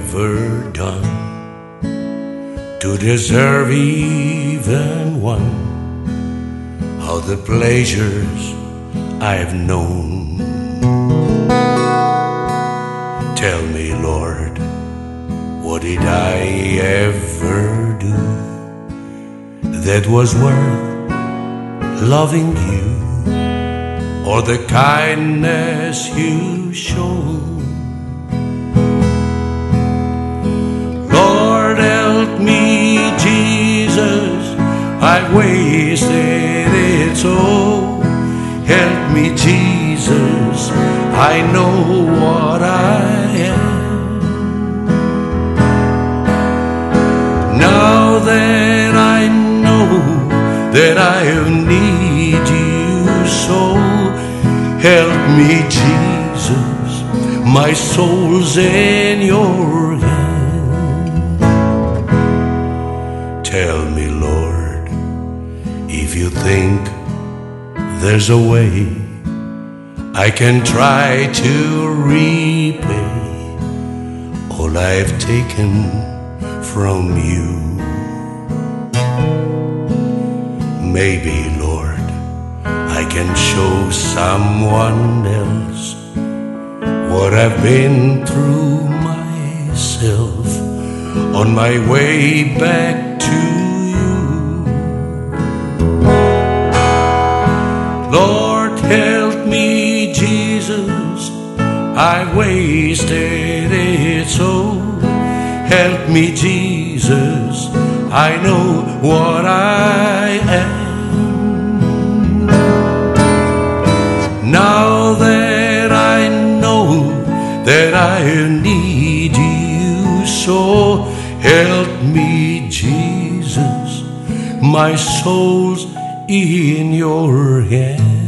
ever done to deserve even one of the pleasures I've known. Tell me, Lord, what did I ever do that was worth loving you, or the kindness you showed? Lord, help me, Jesus, I've wasted it so. Help me, Jesus, I know what I am. Now that I know that I need you so, help me, Jesus, my soul's in your hand. Tell me, Lord, if you think there's a way I can try to repay all I've taken from you. Maybe, Lord, I can show someone else what I've been through myself on my way back to you. Lord, help me, Jesus, I wasted it so. Help me, Jesus, I know what I am. Now that I know that I need you so, help me, Jesus, my soul's in your hand.